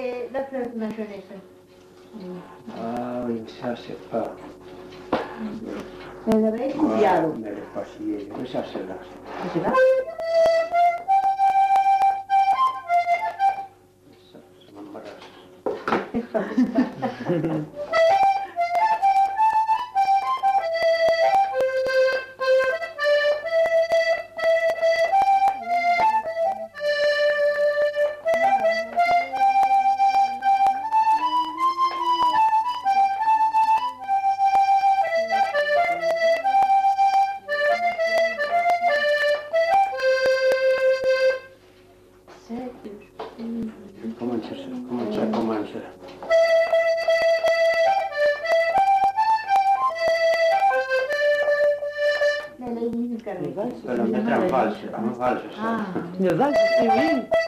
la fleur de ma jeunesse. Ah oui, ça c'est pas... Me la habéis copiado. Me lo pasé, esa se la... ¿Se va? Se me embaraza. Comença. La ley dice que Però metrà en falsa, Ah. Ne valse, oui.